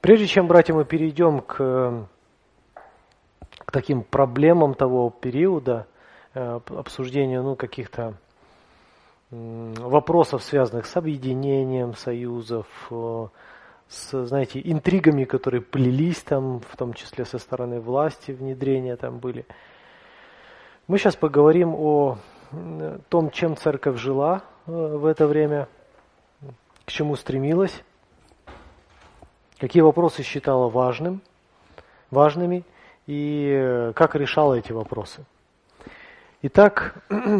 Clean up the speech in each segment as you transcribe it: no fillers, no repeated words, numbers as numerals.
Прежде чем, братья, мы перейдем к таким проблемам того периода, обсуждению каких-то вопросов, связанных с объединением союзов, с, знаете, интригами, которые плелись там, в том числе со стороны власти, внедрения там были. Мы сейчас поговорим о том, чем церковь жила в это время, к чему стремилась, какие вопросы считала важными и как решала эти вопросы. Итак,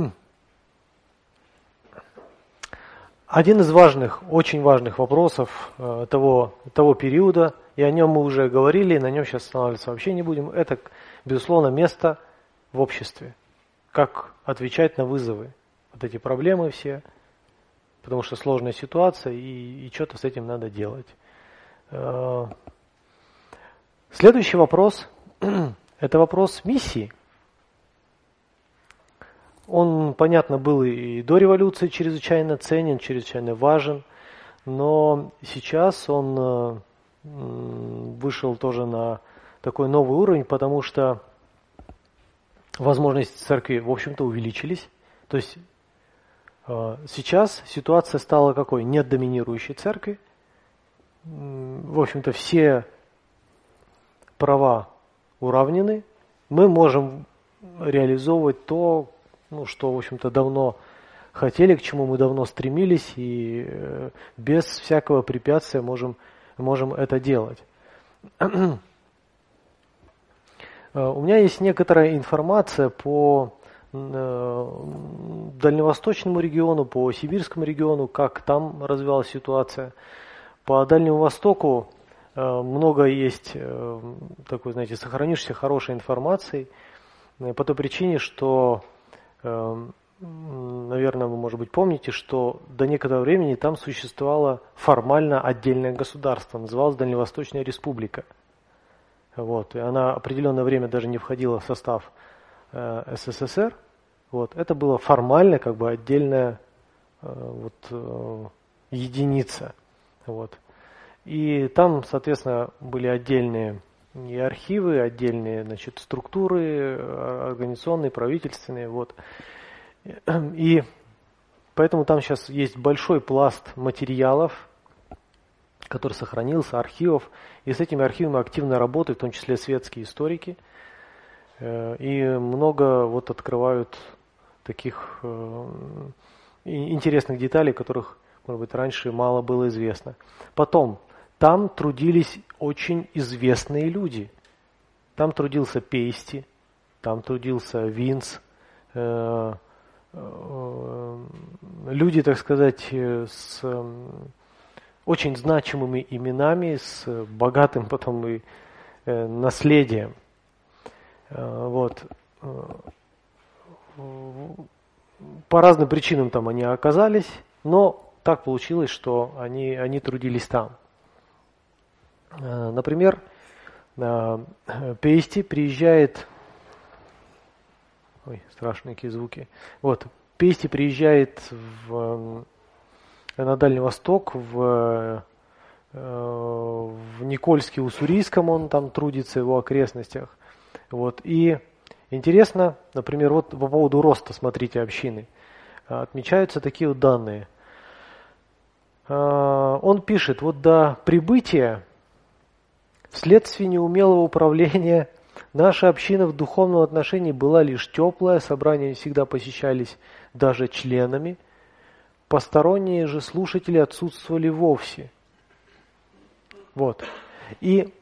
один из очень важных вопросов того периода, и о нем мы уже говорили, и на нем сейчас останавливаться вообще не будем, это, безусловно, место в обществе. Как отвечать на вызовы, вот эти проблемы все, потому что сложная ситуация, и что-то с этим надо делать. Следующий вопрос – это вопрос миссии. Он, понятно, был и до революции чрезвычайно ценен, чрезвычайно важен, но сейчас он вышел тоже на такой новый уровень, потому что возможности церкви, в общем-то, увеличились. То есть сейчас ситуация стала какой? Нет доминирующей церкви. В общем-то, все права уравнены. Мы можем реализовывать то, что, в общем-то, давно хотели, к чему мы давно стремились, и без всякого препятствия можем это делать. У меня есть некоторая информация по дальневосточному региону, по сибирскому региону, как там развивалась ситуация. По Дальнему Востоку много есть такой, знаете, сохранившейся хорошей информации по той причине, что, наверное, вы, может быть, помните, что до некоторого времени там существовало формально отдельное государство, называлось Дальневосточная Республика. Вот, и она определенное время даже не входила в состав СССР. Вот, это было формально как бы отдельная единица. Вот. И там, соответственно, были отдельные и архивы, отдельные, значит, структуры организационные, правительственные. Вот. И поэтому там сейчас есть большой пласт материалов, который сохранился, архивов. И с этими архивами активно работают, в том числе светские историки. И много открывают таких интересных деталей, которых, может быть, раньше мало было известно. Потом, там трудились очень известные люди. Там трудился Пейсти, там трудился Винц. Люди, так сказать, с очень значимыми именами, с богатым потом и наследием. Вот. По разным причинам там они оказались, но так получилось, что они трудились там. Например, Пейсти приезжает... Ой, страшные какие звуки. Вот, Пейсти приезжает на Дальний Восток, в Никольске, Уссурийском, он там трудится, в его окрестностях. Вот, и интересно, например, вот по поводу роста, смотрите, общины, отмечаются такие вот данные. Он пишет, вот до прибытия, вследствие неумелого управления, наша община в духовном отношении была лишь теплая, собрания всегда посещались даже членами, посторонние же слушатели отсутствовали вовсе. Вот. И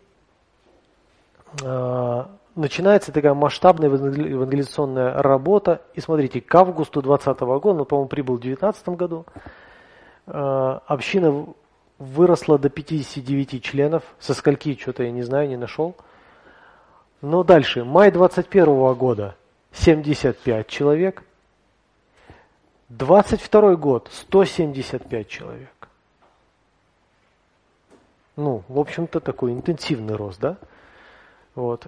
начинается такая масштабная евангелизационная работа. И смотрите, к августу 2020 года, по-моему, прибыл в 2019 году, община выросла до 59 членов. Со скольки, что-то я не знаю, не нашел. Но дальше, май 2021 года 75 человек. 22 год 175 человек. В общем-то, такой интенсивный рост, да? Вот.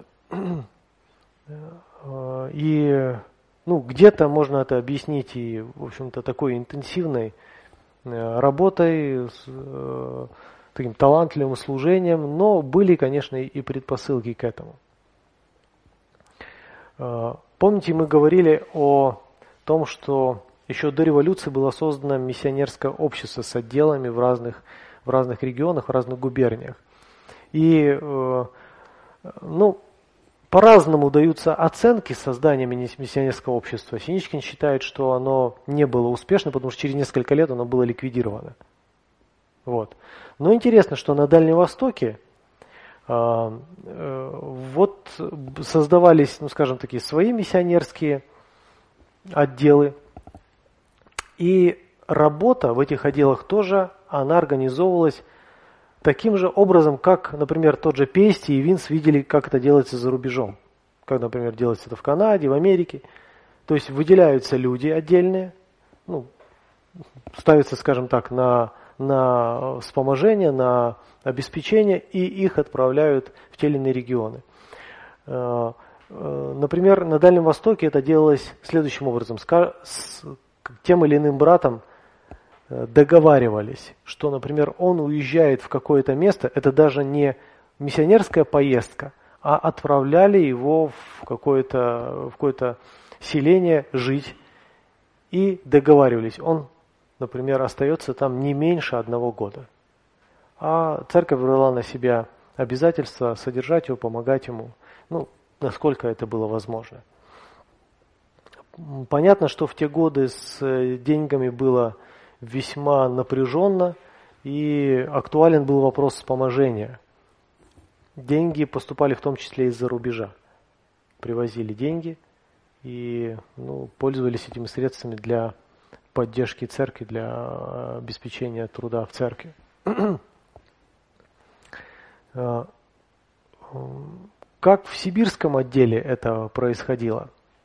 И, где-то можно это объяснить и, в общем-то, такой интенсивной работой, таким талантливым служением, но были, конечно, и предпосылки к этому. Помните, мы говорили о том, что еще до революции было создано миссионерское общество с отделами в разных регионах, в разных губерниях. И по-разному даются оценки создания миссионерского общества. Синичкин считает, что оно не было успешно, потому что через несколько лет оно было ликвидировано. Вот. Но интересно, что на Дальнем Востоке вот создавались, скажем, такие свои миссионерские отделы. И работа в этих отделах тоже, она организовывалась таким же образом, как, например, тот же Пести и Винс видели, как это делается за рубежом. Как, например, делается это в Канаде, в Америке. То есть выделяются люди отдельные, ставятся, скажем так, на вспоможение, на обеспечение, и их отправляют в те или иные регионы. Например, на Дальнем Востоке это делалось следующим образом. С тем или иным братом договаривались, что, например, он уезжает в какое-то место, это даже не миссионерская поездка, а отправляли его в какое-то селение жить и договаривались. Он, например, остается там не меньше 1 года. А церковь брала на себя обязательство содержать его, помогать ему, насколько это было возможно. Понятно, что в те годы с деньгами было весьма напряженно, и актуален был вопрос вспоможения. Деньги поступали в том числе из-за рубежа. Привозили деньги и пользовались этими средствами для поддержки церкви, для обеспечения труда в церкви. Как в сибирском отделе это происходило?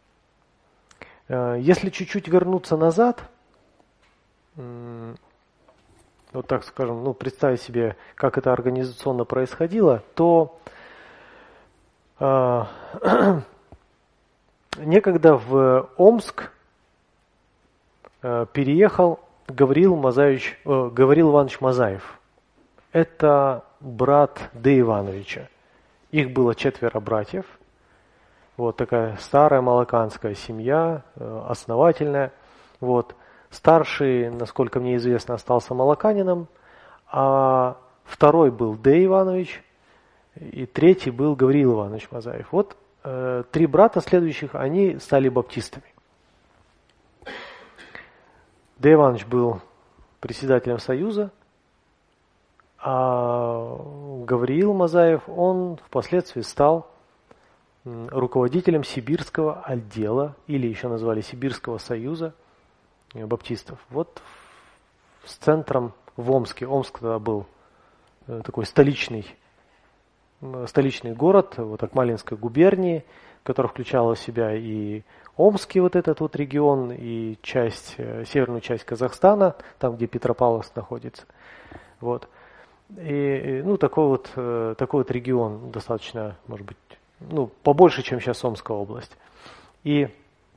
Если чуть-чуть вернуться назад, вот так скажем, представить себе, как это организационно происходило, то некогда в Омск переехал Гавриил Иванович Мазаев. Это брат Д. Ивановича. Их было 4 братьев. Вот такая старая малаканская семья, основательная. Вот. Старший, насколько мне известно, остался малаканином, а второй был Д. Иванович, и третий был Гавриил Иванович Мазаев. Вот 3 брата следующих, они стали баптистами. Д. Иванович был председателем Союза, а Гавриил Мазаев, он впоследствии стал руководителем сибирского отдела, или еще назвали Сибирского союза баптистов. Вот с центром в Омске. Омск тогда был такой столичный город, вот Акмалинской губернии, который включал в себя и Омский вот этот вот регион, и северную часть Казахстана, там, где Петропавловск находится. Вот. И такой вот регион достаточно, может быть, побольше, чем сейчас Омская область. И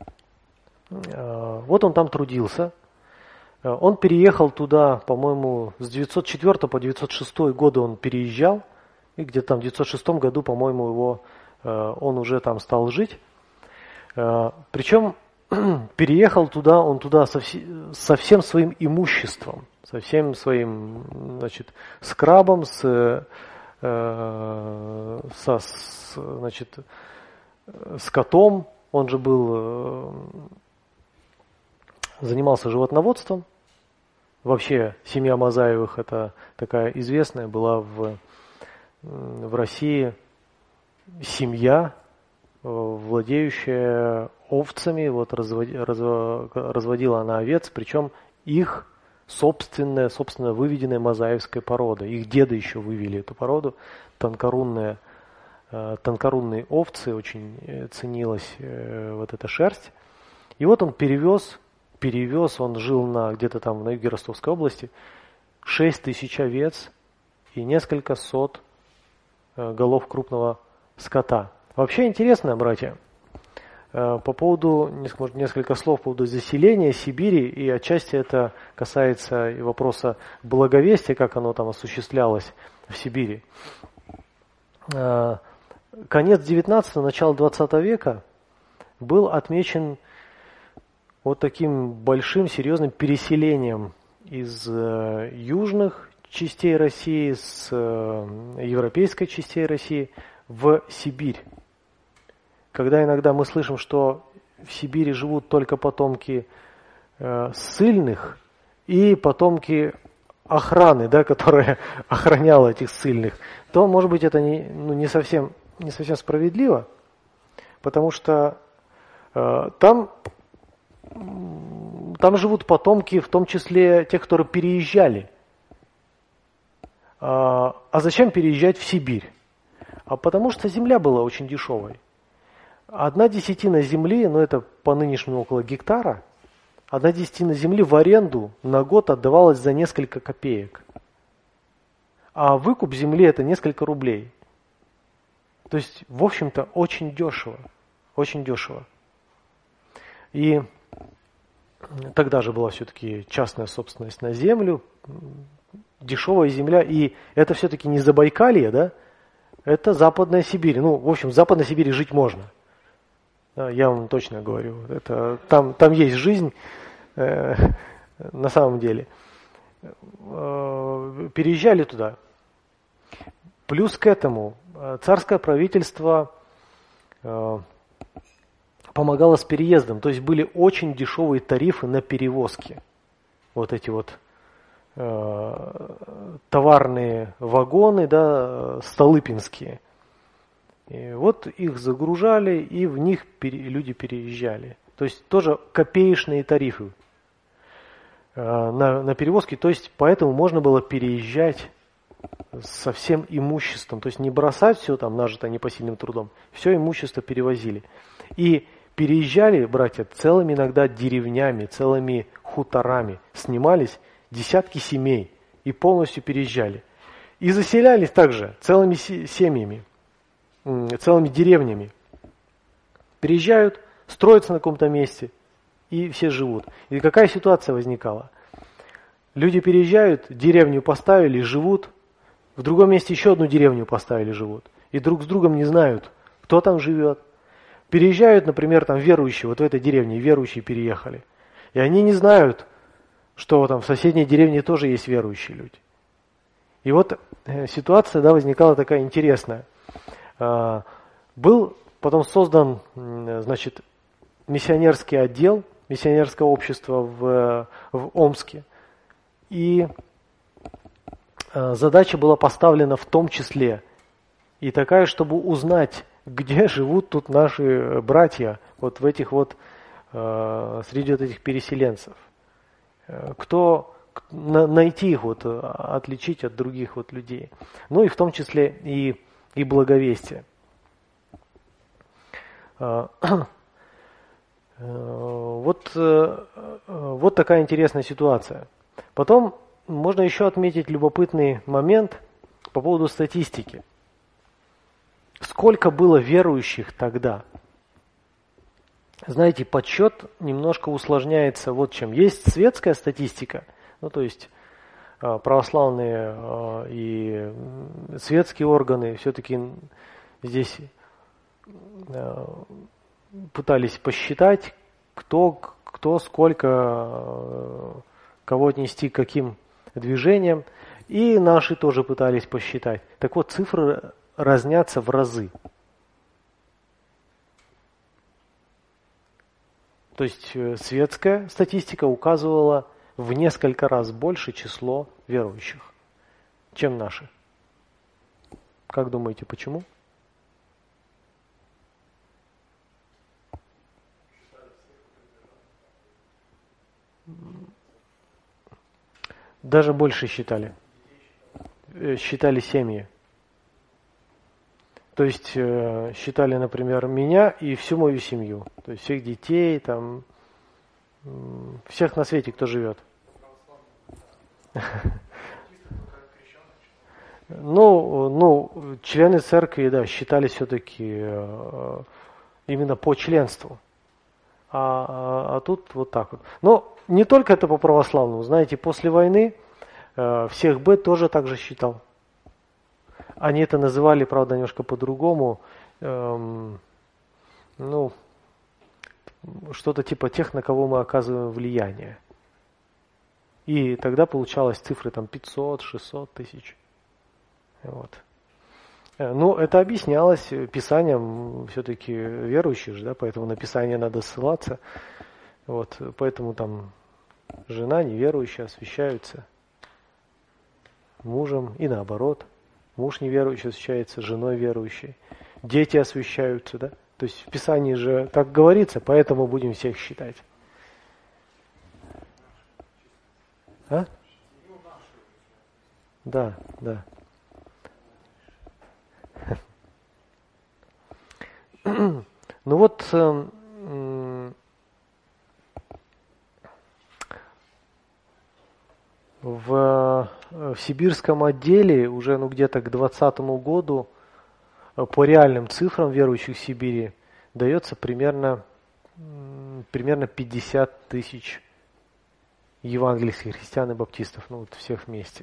вот он там трудился. Он переехал туда, по-моему, с 904 по 906 годы он переезжал. И где-то там в 906 году, по-моему, он уже там стал жить. Причем переехал туда, он туда со всем своим имуществом, со всем своим, скрабом, с котом. Он же занимался животноводством. Вообще семья Мазаевых, это такая известная была в России семья, владеющая овцами. Вот разводила она овец, причем их собственная выведенная мазаевская порода. Их деды еще вывели эту породу. Тонкорунные овцы, очень ценилась вот эта шерсть. И вот он перевез, он жил где-то там на юге Ростовской области, 6000 овец и несколько сот голов крупного скота. Вообще интересно, братья, По поводу, может, несколько слов по поводу заселения Сибири, и отчасти это касается и вопроса благовестия, как оно там осуществлялось в Сибири. Конец 19-го, начало 20 века был отмечен вот таким большим, серьезным переселением из южных частей России, с европейской частей России в Сибирь. Когда иногда мы слышим, что в Сибири живут только потомки ссыльных и потомки охраны, да, которая охраняла этих ссыльных, то, может быть, это не совсем справедливо, потому что там живут потомки, в том числе тех, которые переезжали. А зачем переезжать в Сибирь? А потому что земля была очень дешевой. 1/10 земли, это по нынешнему около гектара, 1/10 земли в аренду на год отдавалась за несколько копеек. А выкуп земли это несколько рублей. То есть, в общем-то, очень дешево. Очень дешево. И тогда же была все-таки частная собственность на землю, дешевая земля, и это все-таки не Забайкалье, да? Это Западная Сибирь. В общем, в Западной Сибири жить можно. Я вам точно говорю. Там есть жизнь на самом деле. Переезжали туда. Плюс к этому царское правительство помогало с переездом. То есть были очень дешевые тарифы на перевозки. Вот эти вот товарные вагоны, да, столыпинские. И вот их загружали, и в них люди переезжали. То есть тоже копеечные тарифы на перевозки. То есть поэтому можно было переезжать со всем имуществом. То есть не бросать все там, нажитое непосильным трудом. Все имущество перевозили. И переезжали, братья, целыми иногда деревнями, целыми хуторами. Снимались десятки семей и полностью переезжали. И заселялись также целыми семьями, целыми деревнями. Переезжают, строятся на каком-то месте, и все живут. И какая ситуация возникала? Люди переезжают, деревню поставили, живут, в другом месте еще одну деревню поставили, живут. И друг с другом не знают, кто там живет. Переезжают, например, там верующие, вот в этой деревне верующие переехали. И они не знают, что там в соседней деревне тоже есть верующие люди. И вот ситуация, да, возникала такая интересная. Был потом создан, значит, миссионерский отдел, миссионерское общество в Омске. И задача была поставлена в том числе и такая, чтобы узнать, где живут тут наши братья, вот в этих вот, среди вот этих переселенцев. Найти их, вот, отличить от других вот людей. Ну и в том числе и благовестие. Вот такая интересная ситуация. Потом можно еще отметить любопытный момент по поводу статистики. Сколько было верующих тогда? Знаете, подсчет немножко усложняется вот чем. Есть светская статистика, то есть православные и светские органы все-таки здесь пытались посчитать, кто сколько, кого отнести к каким движениям. И наши тоже пытались посчитать. Так вот, цифры разнятся в разы. То есть светская статистика указывала в несколько раз больше число верующих, чем наши. Как думаете, почему? Даже больше считали. Считали семьи. То есть считали, например, меня и всю мою семью. То есть всех детей, там, всех на свете, кто живет. Ну, члены церкви, да, считались все-таки именно по членству. А тут вот так вот. Но не только это по православному. Знаете, после войны всех Б тоже так же считал. Они это называли, правда, немножко по-другому. Что-то типа тех, на кого мы оказываем влияние. И тогда получалось цифры там 500, 600 тысяч. Вот. Ну, это объяснялось Писанием все-таки верующих же, да, поэтому на Писание надо ссылаться. Вот, поэтому там жена неверующая освящаются мужем и наоборот. Муж неверующий освящается женой верующей. Дети освящаются, да. То есть в Писании же так говорится, поэтому будем всех считать. А? Да, да. Ну вот в сибирском отделе уже где-то к 2020 году по реальным цифрам верующих в Сибири дается примерно 50 тысяч евангельских христиан и баптистов, ну вот всех вместе.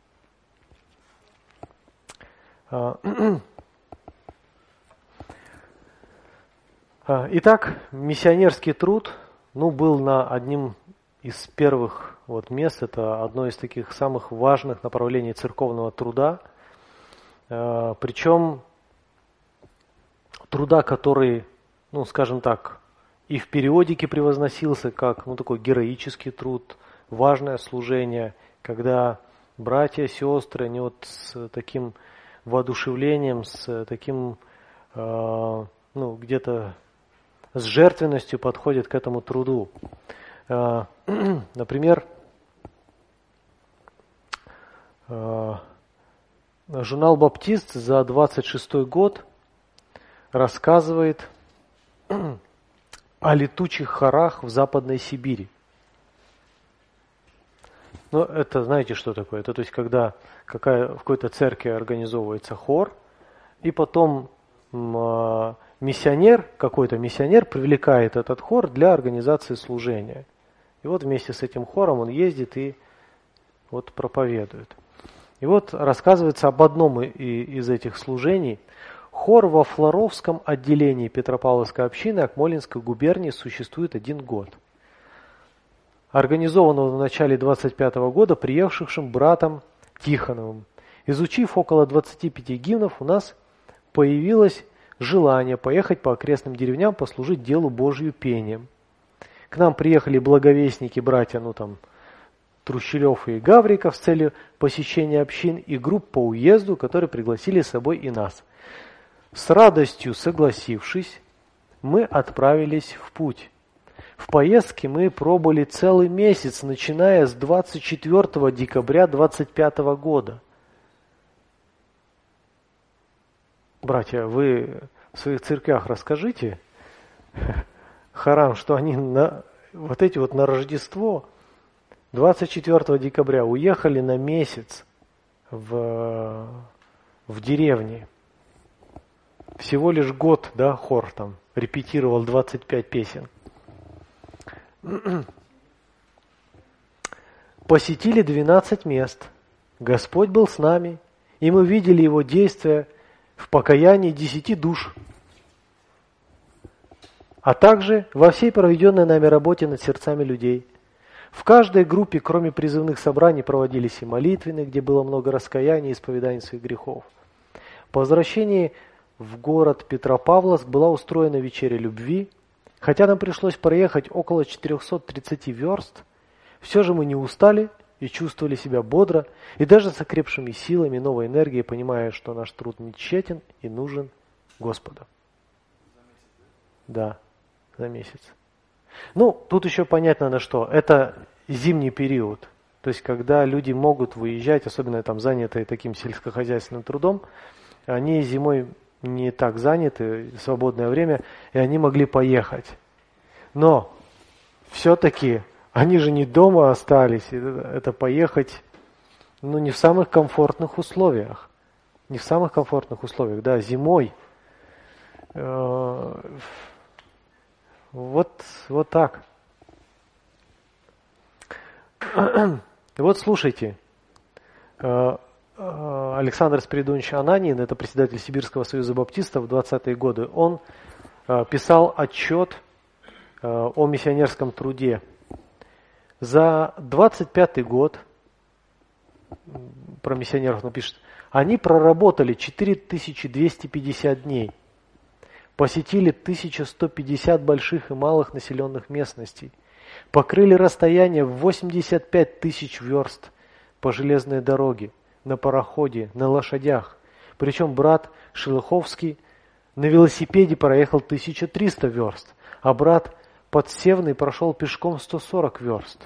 Итак, миссионерский труд, был на одним из первых мест, это одно из таких самых важных направлений церковного труда, причем труда, который, скажем так, и в периодике превозносился как такой героический труд, важное служение, когда братья, сестры, они с таким воодушевлением, с таким, где-то с жертвенностью подходят к этому труду. Например, журнал «Баптист» за 26 год рассказывает о летучих хорах в Западной Сибири. Это знаете, что такое? Это то есть, когда в какой-то церкви организовывается хор, и потом какой-то миссионер привлекает этот хор для организации служения. И вместе с этим хором он ездит и проповедует. И рассказывается об одном из этих служений. Хор во Флоровском отделении Петропавловской общины Акмолинской губернии существует 1 год. Организованного в начале 25 года приехавшим братом Тихоновым. Изучив около 25 гимнов, у нас появилось желание поехать по окрестным деревням послужить делу Божью пением. К нам приехали благовестники, братья, Трущелев и Гавриков с целью посещения общин и групп по уезду, которые пригласили с собой и нас. С радостью согласившись, мы отправились в путь. В поездке мы пробыли целый месяц, начиная с 24 декабря 25 года. Братья, вы в своих церквях расскажите хорам, что они на Рождество 24 декабря уехали на месяц в деревне. Всего лишь год, хор там репетировал 25 песен. Посетили 12 мест. Господь был с нами, и мы видели Его действия в покаянии 10 душ, а также во всей проведенной нами работе над сердцами людей. В каждой группе, кроме призывных собраний, проводились и молитвенные, где было много раскаяния и исповедания своих грехов. По возвращении в город Петропавловск была устроена вечеря любви. Хотя нам пришлось проехать около 430 верст, все же мы не устали и чувствовали себя бодро, и даже с окрепшими силами, новой энергией, понимая, что наш труд не тщетен и нужен Господу. Да, за месяц. Тут еще понятно на что. Это зимний период. То есть, когда люди могут выезжать, особенно там занятые таким сельскохозяйственным трудом, они зимой не так заняты, свободное время, и они могли поехать. Но все-таки они же не дома остались, это поехать, не в самых комфортных условиях. Не в самых комфортных условиях, да, зимой. Вот так. Вот слушайте, Александр Спиридонович Ананин, это председатель Сибирского союза баптистов в 20-е годы, он писал отчет о миссионерском труде. За 25-й год, про миссионеров он пишет, они проработали 4250 дней, посетили 1150 больших и малых населенных местностей, покрыли расстояние в 85 тысяч верст по железной дороге, на пароходе, на лошадях. Причем брат Шелыховский на велосипеде проехал 1300 верст, а брат Подсевный прошел пешком 140 верст.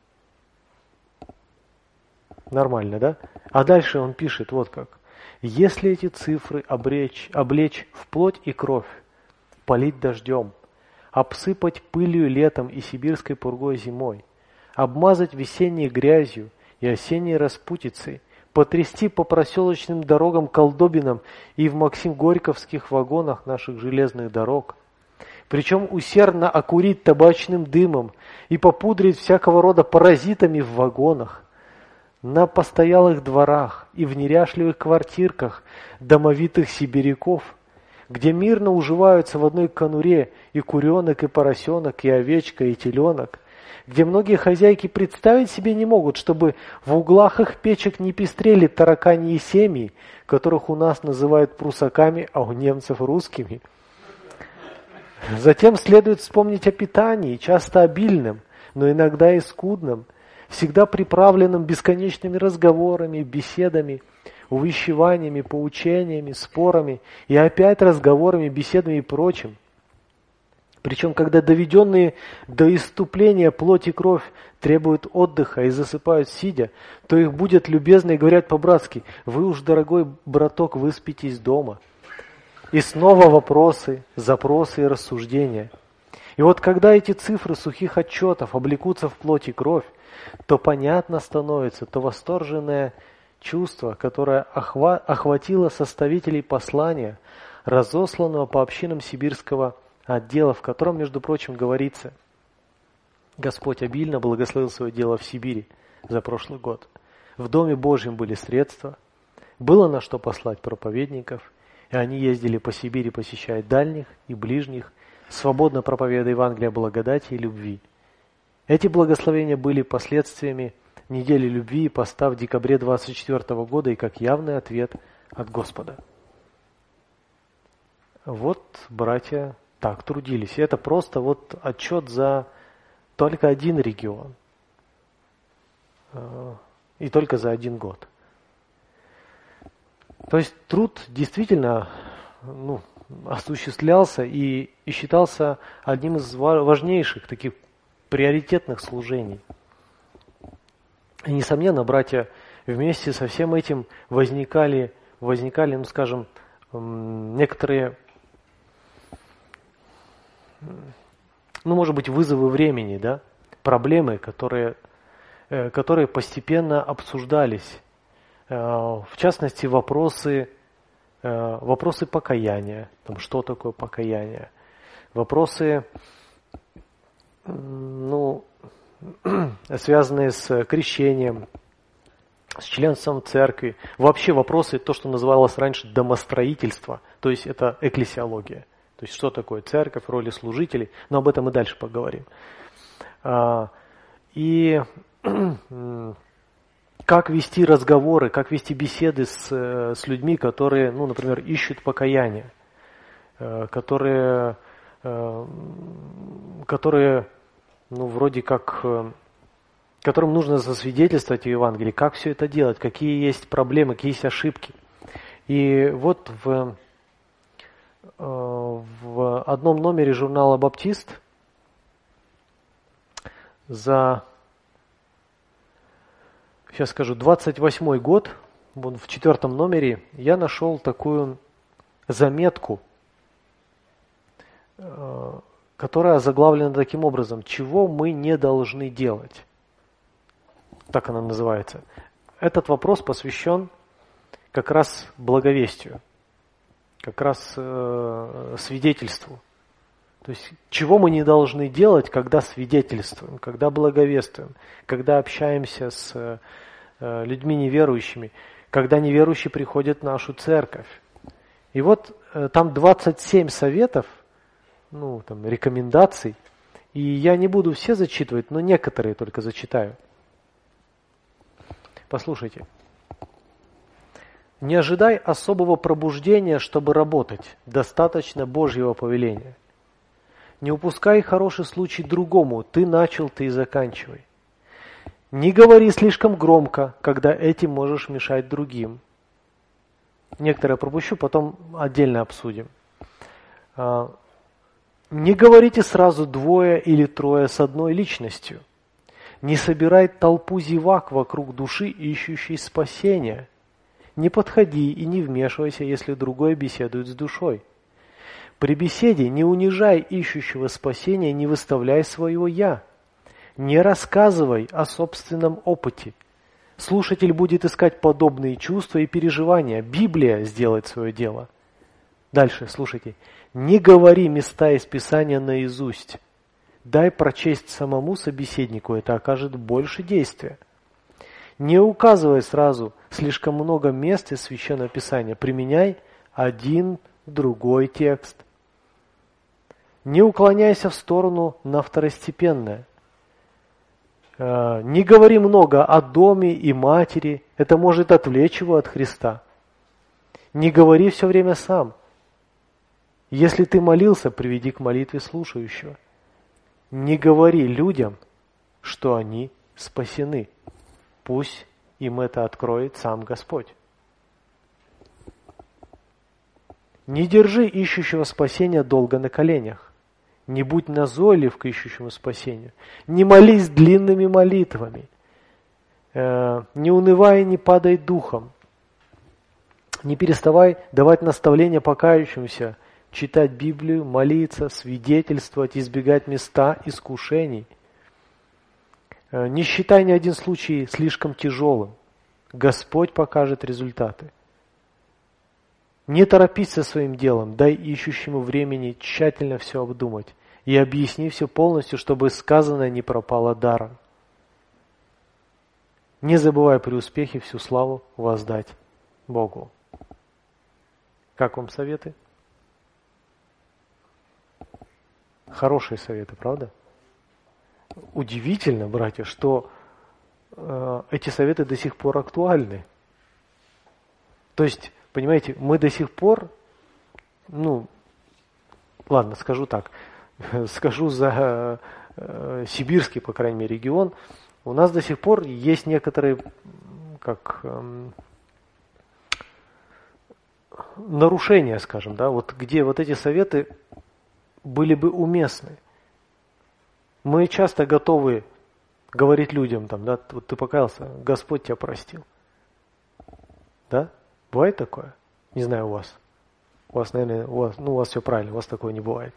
Нормально, да? А дальше он пишет вот как. Если эти цифры облечь в плоть и кровь, полить дождем, обсыпать пылью летом и сибирской пургой зимой, обмазать весенней грязью и осенней распутицей, потрясти по проселочным дорогам колдобинам и в Максим-Горьковских вагонах наших железных дорог, причем усердно окурить табачным дымом и попудрить всякого рода паразитами в вагонах, на постоялых дворах и в неряшливых квартирках домовитых сибиряков, где мирно уживаются в одной конуре и куренок, и поросенок, и овечка, и теленок, где многие хозяйки представить себе не могут, чтобы в углах их печек не пестрели тараканьи семьи, которых у нас называют прусаками, а у немцев русскими. Затем следует вспомнить о питании, часто обильном, но иногда и скудном, всегда приправленном бесконечными разговорами, беседами, увещеваниями, поучениями, спорами и опять разговорами, беседами и прочим. Причем, когда доведенные до исступления плоть и кровь требуют отдыха и засыпают сидя, то их будят любезны и говорят по-братски: «Вы уж, дорогой браток, выспитесь дома». И снова вопросы, запросы и рассуждения. И вот когда эти цифры сухих отчетов облекутся в плоть и кровь, то понятно становится то восторженное чувство, которое охватило составителей послания, разосланного по общинам сибирского отдела, в котором, между прочим, говорится: Господь обильно благословил свое дело в Сибири за прошлый год. В Доме Божьем были средства, было на что послать проповедников, и они ездили по Сибири, посещая дальних и ближних, свободно проповедуя Евангелие благодати и любви. Эти благословения были последствиями недели любви и поста в декабре 24 года и как явный ответ от Господа. Вот братья так трудились. И это просто вот отчет за только один регион. И только за один год. То есть труд действительно осуществлялся и считался одним из важнейших, таких приоритетных служений. И, несомненно, братья, вместе со всем этим возникали, некоторые, может быть, вызовы времени, да, проблемы, которые постепенно обсуждались. В частности, вопросы покаяния, что такое покаяние, вопросы, связанные с крещением, с членством церкви, вообще вопросы, то, что называлось раньше домостроительство, то есть это экклесиология, то есть что такое церковь, роли служителей, но об этом мы дальше поговорим. И как вести разговоры, как вести беседы с людьми, которые, например, ищут покаяние, которые вроде как, которым нужно засвидетельствовать в Евангелии, как все это делать, какие есть проблемы, какие есть ошибки. И вот в одном номере журнала «Баптист» за, сейчас скажу, 28-й год, в 4-м номере, я нашел такую заметку, которая озаглавлена таким образом: «Чего мы не должны делать?» Так она называется. Этот вопрос посвящен как раз благовестию, как раз свидетельству, То есть, чего мы не должны делать, когда свидетельствуем, когда благовествуем, когда общаемся с людьми неверующими, когда неверующие приходят в нашу церковь. И вот там 27 советов, рекомендаций, и я не буду все зачитывать, но некоторые только зачитаю. Послушайте. Не ожидай особого пробуждения, чтобы работать, достаточно Божьего повеления. Не упускай хороший случай другому, ты начал, ты и заканчивай. Не говори слишком громко, когда этим можешь мешать другим. Некоторые пропущу, потом отдельно обсудим. Не говорите сразу двое или трое с одной личностью. Не собирай толпу зевак вокруг души, ищущей спасения. Не подходи и не вмешивайся, если другой беседует с душой. При беседе не унижай ищущего спасения, не выставляй своего «я». Не рассказывай о собственном опыте. Слушатель будет искать подобные чувства и переживания. Библия сделает свое дело. Дальше, слушайте. Не говори места из Писания наизусть. Дай прочесть самому собеседнику, это окажет больше действия. Не указывай сразу слишком много мест из Священного Писания. Применяй один, другой текст. Не уклоняйся в сторону на второстепенное. Не говори много о доме и матери, это может отвлечь его от Христа. Не говори все время сам. Если ты молился, приведи к молитве слушающего. Не говори людям, что они спасены. Пусть им это откроет сам Господь. Не держи ищущего спасения долго на коленях. Не будь назойлив к ищущему спасению. Не молись длинными молитвами. Не унывай и не падай духом. Не переставай давать наставления покающимся, читать Библию, молиться, свидетельствовать, избегать места искушений. Не считай ни один случай слишком тяжелым. Господь покажет результаты. Не торопись со своим делом, дай ищущему времени тщательно все обдумать и объясни все полностью, чтобы сказанное не пропало даром. Не забывай при успехе всю славу воздать Богу. Как вам советы? Хорошие советы, правда? Удивительно, братья, что эти советы до сих пор актуальны. То есть, понимаете, мы до сих пор, ладно, скажу так, скажу за сибирский, по крайней мере, регион, у нас до сих пор есть некоторые, нарушения, скажем, да, вот где вот эти советы были бы уместны. Мы часто готовы говорить людям, вот ты покаялся, Господь тебя простил. Да? Бывает такое? Не знаю у вас. У вас, наверное, у вас все правильно, у вас такое не бывает.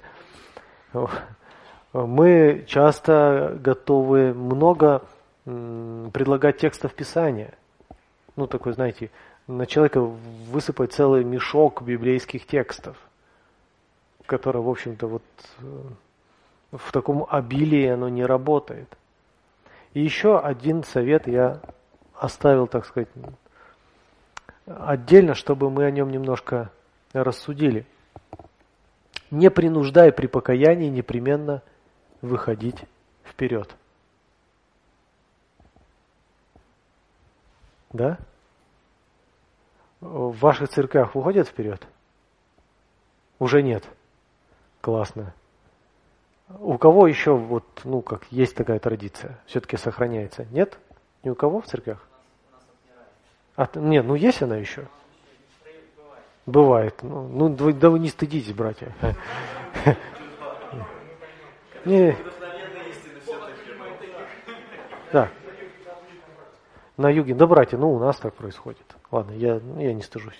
Мы часто готовы много предлагать текстов Писания. Такой, знаете, на человека высыпать целый мешок библейских текстов, которые, в общем-то, в таком обилии оно не работает. И еще один совет я оставил, так сказать, отдельно, чтобы мы о нем немножко рассудили. Не принуждай при покаянии непременно выходить вперед. Да? В ваших церквях выходят вперед? Уже нет. Классно. У кого еще есть такая традиция, все-таки сохраняется? Нет? Ни у кого в церквях? Нет, есть она еще? Бывает. Да вы не стыдитесь, братья. Да. На юге. Да, братья, у нас так происходит. Ладно, я не стыжусь.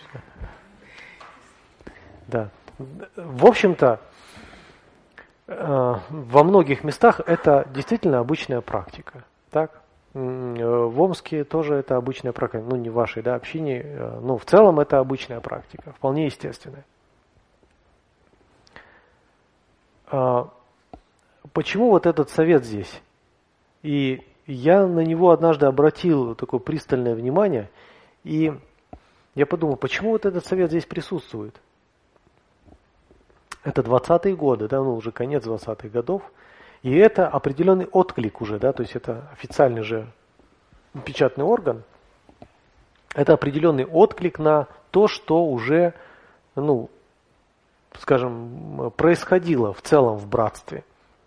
Да. В общем-то, во многих местах это действительно обычная практика. Так? В Омске тоже это обычная практика. Не в вашей общине, но в целом это обычная практика, вполне естественная. почему вот этот совет здесь? И я на него однажды обратил такое пристальное внимание, и я подумал, почему вот этот совет здесь присутствует? Это 20-е годы, да, ну уже конец 20-х годов, и это определенный отклик уже, да, то есть это официальный же печатный орган, это определенный отклик на то, что уже, ну, скажем, происходило в целом в братстве.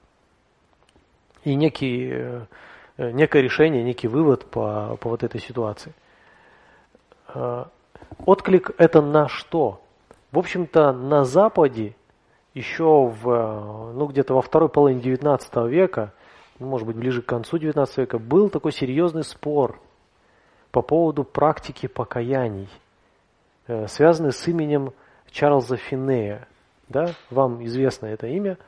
И некое решение, некий вывод по вот этой ситуации. Отклик это на что? В общем-то, на Западе еще где-то во второй половине 19 века, может быть, ближе к концу 19 века, был такой серьезный спор по поводу практики покаяний, связанный с именем Чарльза Финнея. Да? Вам известно это имя.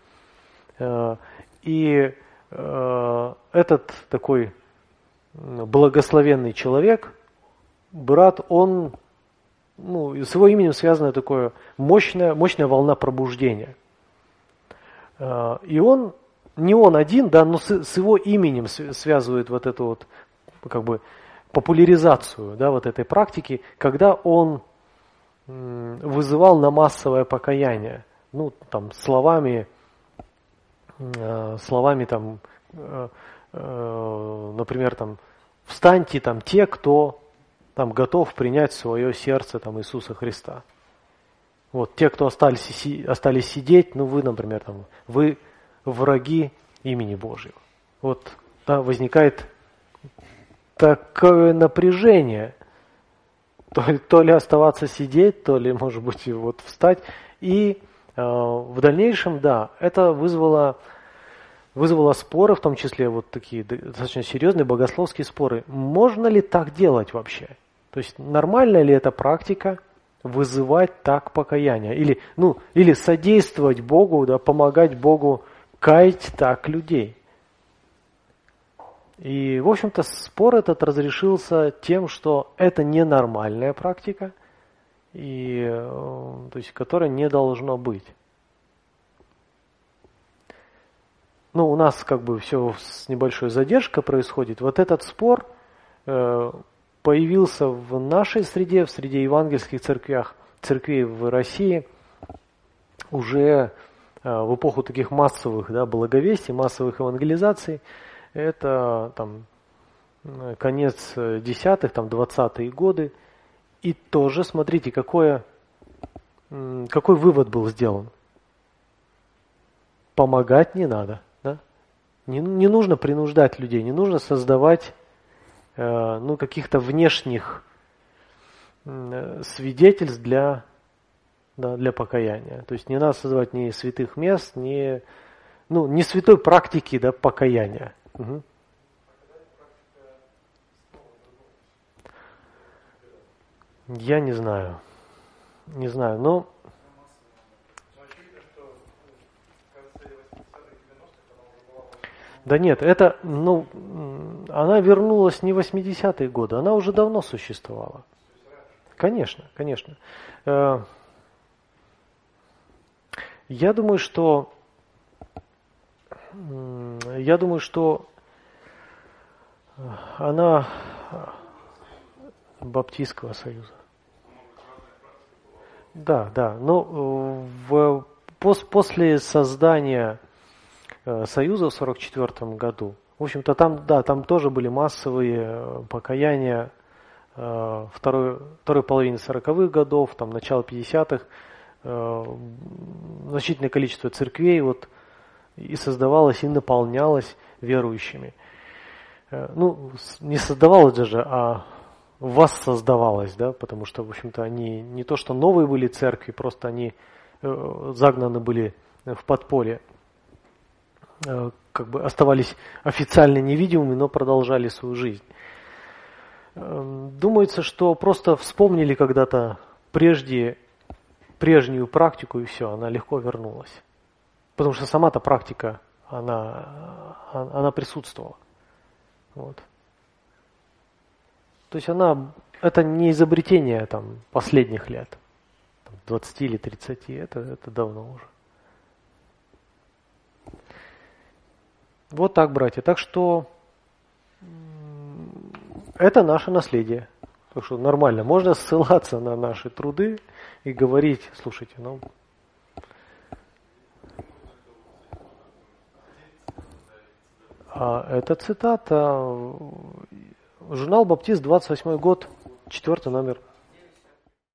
И этот такой благословенный человек, брат, он, с его именем связана такая мощная волна пробуждения. И он, не он один, да, но с его именем связывает вот эту вот, как бы, популяризацию, да, вот этой практики, когда он вызывал на массовое покаяние, словами там, например, там, встаньте там те, кто там готов принять в свое сердце там Иисуса Христа. Вот те, кто остались сидеть, вы, например, там, вы враги имени Божьего. Вот, да, возникает такое напряжение, то ли оставаться сидеть, то ли, может быть, вот встать. И в дальнейшем, да, это вызвало споры, в том числе вот такие достаточно серьезные богословские споры. Можно ли так делать вообще? То есть нормальна ли эта практика вызывать так покаяние? Или содействовать Богу, да, помогать Богу каять так людей? И, в общем-то, спор этот разрешился тем, что это ненормальная практика, то есть, которой не должно быть. У нас как бы все с небольшой задержкой происходит. Вот этот спор появился в нашей среде, в среде евангельских церквей в России уже в эпоху таких массовых, да, благовестий, массовых евангелизаций. Это там конец 10-х, там 20-е годы. И тоже, смотрите, какой вывод был сделан. Помогать не надо. Да? Не нужно принуждать людей, не нужно создавать каких-то внешних свидетельств для покаяния. То есть не надо создавать ни святых мест, ни святой практики, да, покаяния. Угу. Я не знаю, но... Да нет, она вернулась не в 80-е годы, она уже давно существовала. Конечно. Я думаю, что она Баптистского союза. Да. Но после создания Союза в 1944 году, в общем-то, там тоже были массовые покаяния второй половины 40-х годов, там, начало 50-х, значительное количество церквей и создавалось, и наполнялось верующими. Не создавалось даже, а воссоздавалось, да, потому что, в общем-то, они не то что новые были церкви, просто они загнаны были в подполье, как бы оставались официально невидимыми, но продолжали свою жизнь. Думается, что просто вспомнили когда-то прежнюю практику, и все, она легко вернулась. Потому что сама-то практика, она присутствовала. Вот. То есть это не изобретение там, последних лет, 20 или 30, это давно уже. Вот так, братья. Так что это наше наследие. Так что нормально. Можно ссылаться на наши труды и говорить, слушайте, ну... Это цитата. Журнал «Баптист», 28 год, 4 номер.